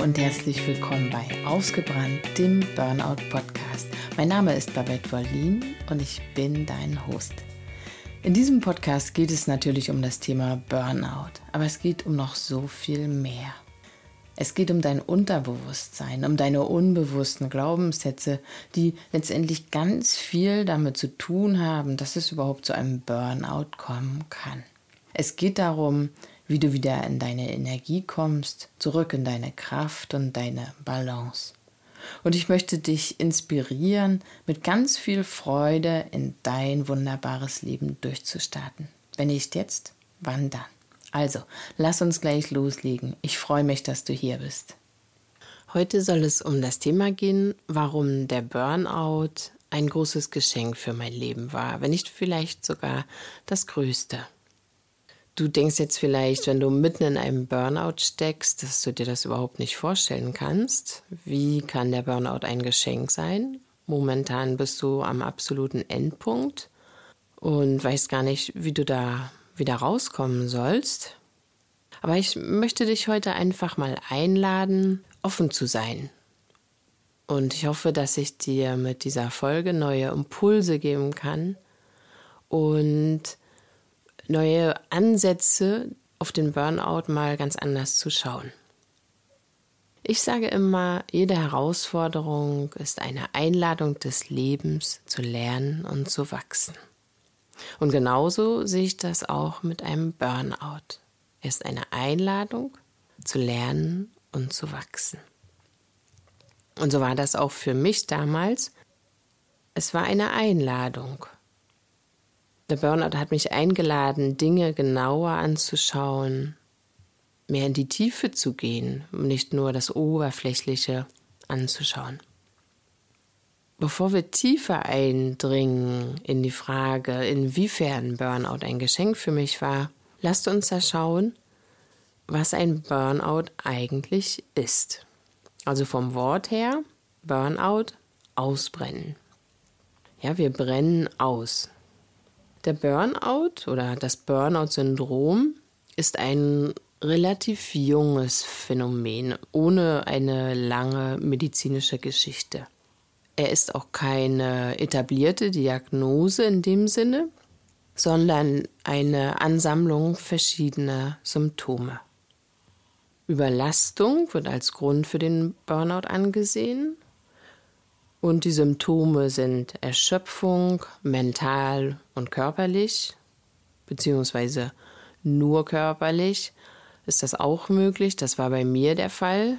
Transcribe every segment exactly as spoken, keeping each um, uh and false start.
und herzlich willkommen bei Ausgebrannt, dem Burnout-Podcast. Mein Name ist Babette Wollin und ich bin dein Host. In diesem Podcast geht es natürlich um das Thema Burnout, aber es geht um noch so viel mehr. Es geht um dein Unterbewusstsein, um deine unbewussten Glaubenssätze, die letztendlich ganz viel damit zu tun haben, dass es überhaupt zu einem Burnout kommen kann. Es geht darum, wie du wieder in deine Energie kommst, zurück in deine Kraft und deine Balance. Und ich möchte dich inspirieren, mit ganz viel Freude in dein wunderbares Leben durchzustarten. Wenn nicht jetzt, wann dann? Also, lass uns gleich loslegen. Ich freue mich, dass du hier bist. Heute soll es um das Thema gehen, warum der Burnout ein großes Geschenk für mein Leben war, wenn nicht vielleicht sogar das größte. Du denkst jetzt vielleicht, wenn du mitten in einem Burnout steckst, dass du dir das überhaupt nicht vorstellen kannst. Wie kann der Burnout ein Geschenk sein? Momentan bist du am absoluten Endpunkt und weißt gar nicht, wie du da wieder rauskommen sollst. Aber ich möchte dich heute einfach mal einladen, offen zu sein. Und ich hoffe, dass ich dir mit dieser Folge neue Impulse geben kann und neue Ansätze auf den Burnout mal ganz anders zu schauen. Ich sage immer, jede Herausforderung ist eine Einladung des Lebens zu lernen und zu wachsen. Und genauso sehe ich das auch mit einem Burnout. Er ist eine Einladung zu lernen und zu wachsen. Und so war das auch für mich damals. Es war eine Einladung. Der Burnout hat mich eingeladen, Dinge genauer anzuschauen, mehr in die Tiefe zu gehen, um nicht nur das Oberflächliche anzuschauen. Bevor wir tiefer eindringen in die Frage, inwiefern Burnout ein Geschenk für mich war, lasst uns da schauen, was ein Burnout eigentlich ist. Also vom Wort her, Burnout, ausbrennen. Ja, wir brennen aus. Der Burnout oder das Burnout-Syndrom ist ein relativ junges Phänomen, ohne eine lange medizinische Geschichte. Er ist auch keine etablierte Diagnose in dem Sinne, sondern eine Ansammlung verschiedener Symptome. Überlastung wird als Grund für den Burnout angesehen. Und die Symptome sind Erschöpfung, mental und körperlich, beziehungsweise nur körperlich ist das auch möglich. Das war bei mir der Fall.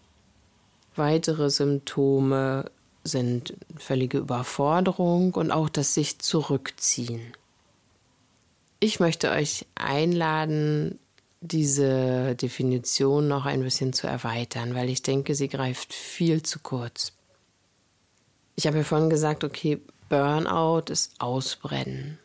Weitere Symptome sind völlige Überforderung und auch das sich zurückziehen. Ich möchte euch einladen, diese Definition noch ein bisschen zu erweitern, weil ich denke, sie greift viel zu kurz. Ich habe ja vorhin gesagt, okay, Burnout ist Ausbrennen.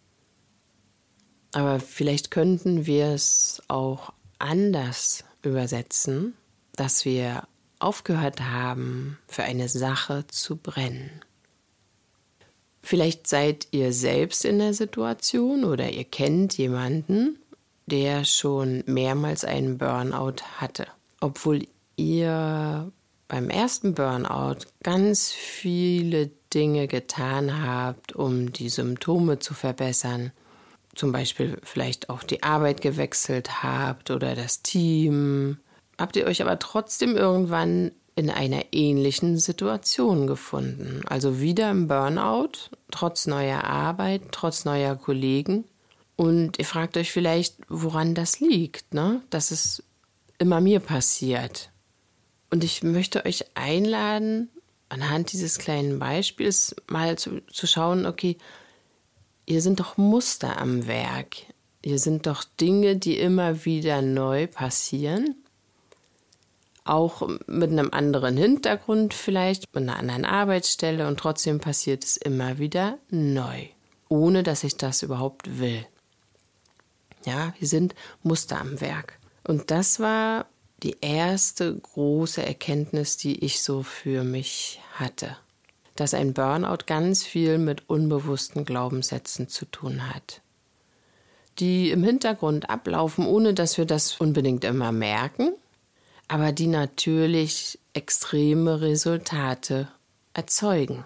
Aber vielleicht könnten wir es auch anders übersetzen, dass wir aufgehört haben, für eine Sache zu brennen. Vielleicht seid ihr selbst in der Situation oder ihr kennt jemanden, der schon mehrmals einen Burnout hatte, obwohl ihr beim ersten Burnout ganz viele Dinge getan habt, um die Symptome zu verbessern. Zum Beispiel vielleicht auch die Arbeit gewechselt habt oder das Team. Habt ihr euch aber trotzdem irgendwann in einer ähnlichen Situation gefunden. Also wieder im Burnout, trotz neuer Arbeit, trotz neuer Kollegen. Und ihr fragt euch vielleicht, woran das liegt, ne? Dass es immer mir passiert. Und ich möchte euch einladen, anhand dieses kleinen Beispiels mal zu, zu schauen, okay, hier sind doch Muster am Werk. Hier sind doch Dinge, die immer wieder neu passieren. Auch mit einem anderen Hintergrund vielleicht, mit einer anderen Arbeitsstelle und trotzdem passiert es immer wieder neu, ohne dass ich das überhaupt will. Ja, hier sind Muster am Werk. Und das war die erste große Erkenntnis, die ich so für mich hatte, dass ein Burnout ganz viel mit unbewussten Glaubenssätzen zu tun hat, die im Hintergrund ablaufen, ohne dass wir das unbedingt immer merken, aber die natürlich extreme Resultate erzeugen.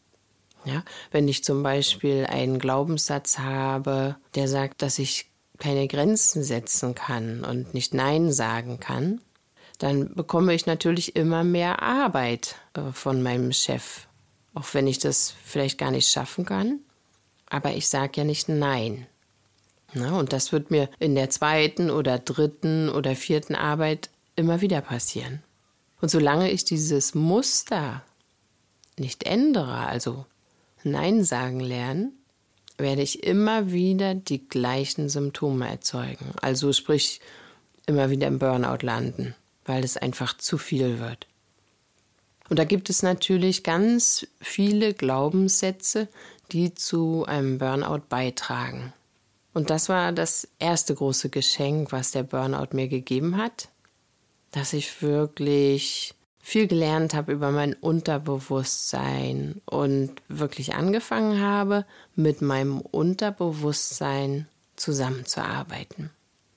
Ja, wenn ich zum Beispiel einen Glaubenssatz habe, der sagt, dass ich keine Grenzen setzen kann und nicht Nein sagen kann, dann bekomme ich natürlich immer mehr Arbeit äh, von meinem Chef. Auch wenn ich das vielleicht gar nicht schaffen kann, aber ich sage ja nicht Nein. Na, und das wird mir in der zweiten oder dritten oder vierten Arbeit immer wieder passieren. Und solange ich dieses Muster nicht ändere, also Nein sagen lernen, werde ich immer wieder die gleichen Symptome erzeugen. Also sprich, immer wieder im Burnout landen, weil es einfach zu viel wird. Und da gibt es natürlich ganz viele Glaubenssätze, die zu einem Burnout beitragen. Und das war das erste große Geschenk, was der Burnout mir gegeben hat, dass ich wirklich viel gelernt habe über mein Unterbewusstsein und wirklich angefangen habe, mit meinem Unterbewusstsein zusammenzuarbeiten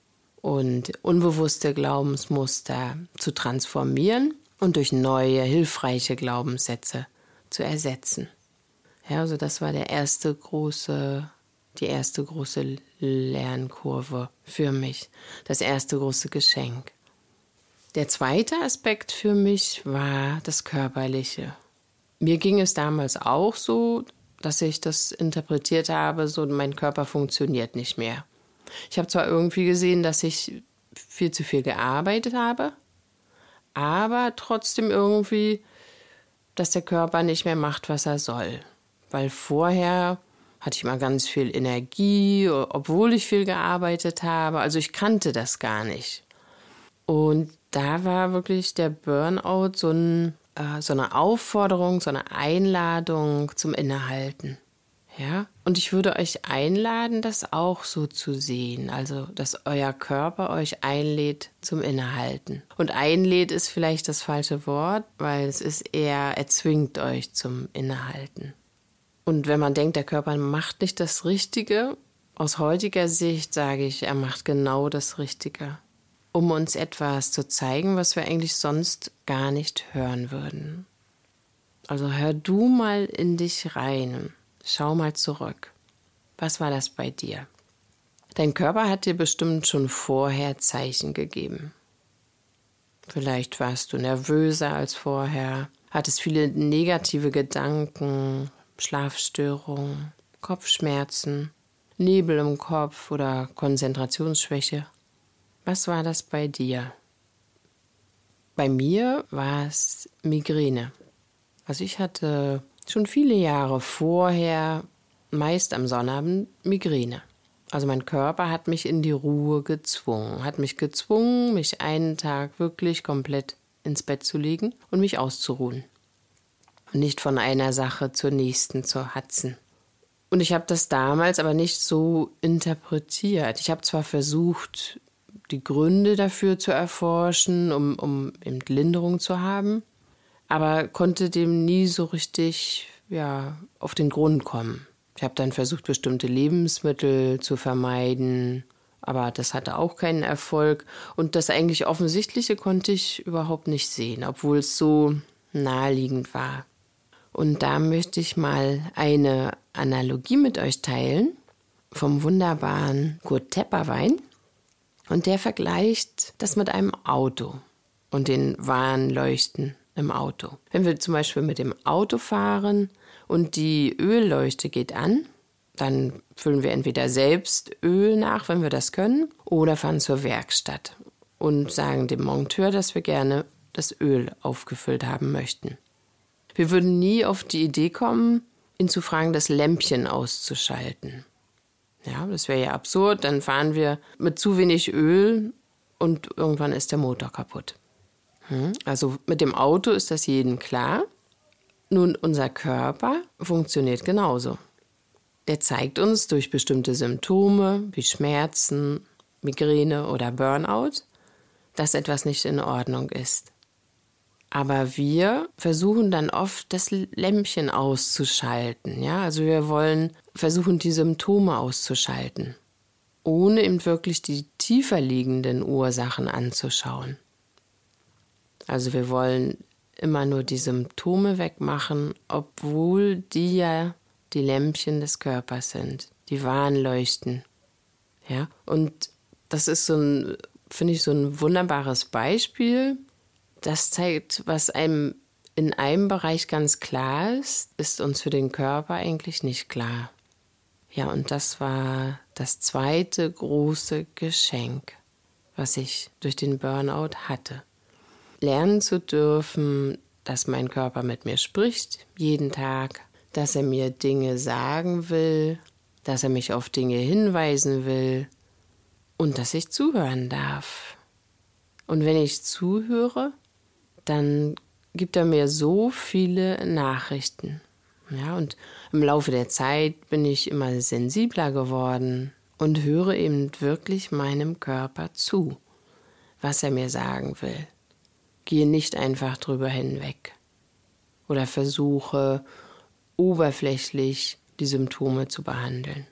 und unbewusste Glaubensmuster zu transformieren und durch neue, hilfreiche Glaubenssätze zu ersetzen. Ja, also das war der erste große, die erste große Lernkurve für mich, das erste große Geschenk. Der zweite Aspekt für mich war das Körperliche. Mir ging es damals auch so, dass ich das interpretiert habe, so mein Körper funktioniert nicht mehr. Ich habe zwar irgendwie gesehen, dass ich viel zu viel gearbeitet habe, aber trotzdem irgendwie, dass der Körper nicht mehr macht, was er soll. Weil vorher hatte ich mal ganz viel Energie, obwohl ich viel gearbeitet habe. Also ich kannte das gar nicht. Und da war wirklich der Burnout so, ein, äh, so eine Aufforderung, so eine Einladung zum Innehalten. Ja? Und ich würde euch einladen, das auch so zu sehen. Also, dass euer Körper euch einlädt zum Innehalten. Und einlädt ist vielleicht das falsche Wort, weil es ist eher, er zwingt euch zum Innehalten. Und wenn man denkt, der Körper macht nicht das Richtige, aus heutiger Sicht sage ich, er macht genau das Richtige, um uns etwas zu zeigen, was wir eigentlich sonst gar nicht hören würden. Also hör du mal in dich rein, schau mal zurück. Was war das bei dir? Dein Körper hat dir bestimmt schon vorher Zeichen gegeben. Vielleicht warst du nervöser als vorher, hattest viele negative Gedanken, Schlafstörungen, Kopfschmerzen, Nebel im Kopf oder Konzentrationsschwäche. Was war das bei dir? Bei mir war es Migräne. Also ich hatte schon viele Jahre vorher, meist am Sonnabend, Migräne. Also mein Körper hat mich in die Ruhe gezwungen, hat mich gezwungen, mich einen Tag wirklich komplett ins Bett zu legen und mich auszuruhen. Und nicht von einer Sache zur nächsten zu hatzen. Und ich habe das damals aber nicht so interpretiert. Ich habe zwar versucht, die Gründe dafür zu erforschen, um, um eben Linderung zu haben, aber konnte dem nie so richtig ja, auf den Grund kommen. Ich habe dann versucht, bestimmte Lebensmittel zu vermeiden, aber das hatte auch keinen Erfolg. Und das eigentlich Offensichtliche konnte ich überhaupt nicht sehen, obwohl es so naheliegend war. Und da möchte ich mal eine Analogie mit euch teilen vom wunderbaren Kurt Tepperwein. Und der vergleicht das mit einem Auto und den Warnleuchten im Auto. Wenn wir zum Beispiel mit dem Auto fahren und die Ölleuchte geht an, dann füllen wir entweder selbst Öl nach, wenn wir das können, oder fahren zur Werkstatt und sagen dem Monteur, dass wir gerne das Öl aufgefüllt haben möchten. Wir würden nie auf die Idee kommen, ihn zu fragen, das Lämpchen auszuschalten. Ja, das wäre ja absurd, dann fahren wir mit zu wenig Öl und irgendwann ist der Motor kaputt. Hm? Also mit dem Auto ist das jedem klar. Nun, unser Körper funktioniert genauso. Der zeigt uns durch bestimmte Symptome wie Schmerzen, Migräne oder Burnout, dass etwas nicht in Ordnung ist. Aber wir versuchen dann oft, das Lämpchen auszuschalten. Ja? Also wir wollen versuchen, die Symptome auszuschalten, ohne eben wirklich die tiefer liegenden Ursachen anzuschauen. Also wir wollen immer nur die Symptome wegmachen, obwohl die ja die Lämpchen des Körpers sind, die Warnleuchten. Ja? Und das ist so ein, finde ich, so ein wunderbares Beispiel. Das zeigt, was einem in einem Bereich ganz klar ist, ist uns für den Körper eigentlich nicht klar. Ja, und das war das zweite große Geschenk, was ich durch den Burnout hatte. Lernen zu dürfen, dass mein Körper mit mir spricht, jeden Tag, dass er mir Dinge sagen will, dass er mich auf Dinge hinweisen will und dass ich zuhören darf. Und wenn ich zuhöre, dann gibt er mir so viele Nachrichten. Ja, und im Laufe der Zeit bin ich immer sensibler geworden und höre eben wirklich meinem Körper zu, was er mir sagen will. Gehe nicht einfach drüber hinweg oder versuche oberflächlich die Symptome zu behandeln.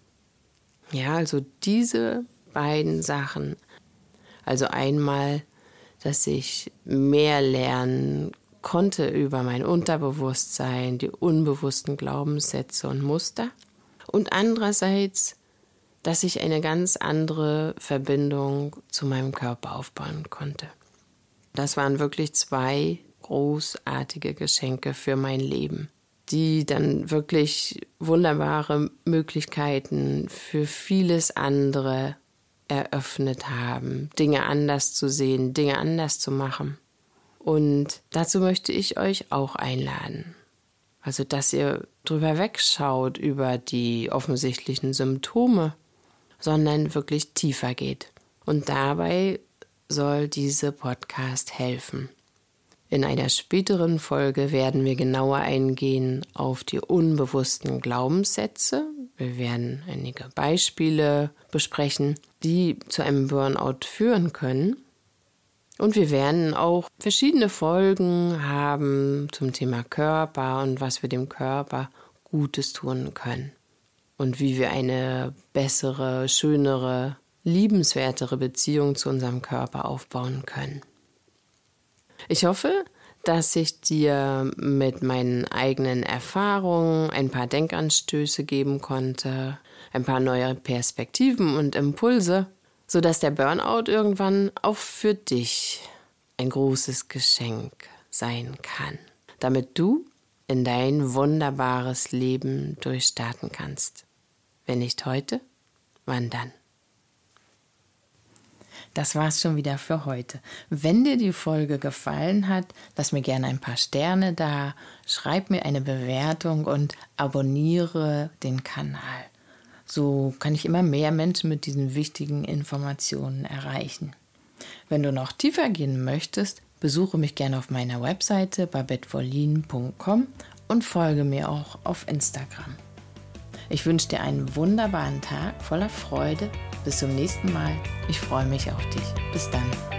Ja, also diese beiden Sachen, also einmal, dass ich mehr lernen konnte über mein Unterbewusstsein, die unbewussten Glaubenssätze und Muster und andererseits, dass ich eine ganz andere Verbindung zu meinem Körper aufbauen konnte. Das waren wirklich zwei großartige Geschenke für mein Leben, die dann wirklich wunderbare Möglichkeiten für vieles andere eröffnet haben, Dinge anders zu sehen, Dinge anders zu machen. Und dazu möchte ich euch auch einladen. Also, dass ihr drüber wegschaut über die offensichtlichen Symptome, sondern wirklich tiefer geht. Und dabei soll dieser Podcast helfen. In einer späteren Folge werden wir genauer eingehen auf die unbewussten Glaubenssätze. Wir werden einige Beispiele besprechen, die zu einem Burnout führen können. Und wir werden auch verschiedene Folgen haben zum Thema Körper und was wir dem Körper Gutes tun können. Und wie wir eine bessere, schönere, liebenswertere Beziehung zu unserem Körper aufbauen können. Ich hoffe, dass ich dir mit meinen eigenen Erfahrungen ein paar Denkanstöße geben konnte, ein paar neue Perspektiven und Impulse, sodass der Burnout irgendwann auch für dich ein großes Geschenk sein kann, damit du in dein wunderbares Leben durchstarten kannst. Wenn nicht heute, wann dann? Das war's schon wieder für heute. Wenn dir die Folge gefallen hat, lass mir gerne ein paar Sterne da, schreib mir eine Bewertung und abonniere den Kanal. So kann ich immer mehr Menschen mit diesen wichtigen Informationen erreichen. Wenn du noch tiefer gehen möchtest, besuche mich gerne auf meiner Webseite babette vorlin punkt com und folge mir auch auf Instagram. Ich wünsche dir einen wunderbaren Tag voller Freude. Bis zum nächsten Mal. Ich freue mich auf dich. Bis dann.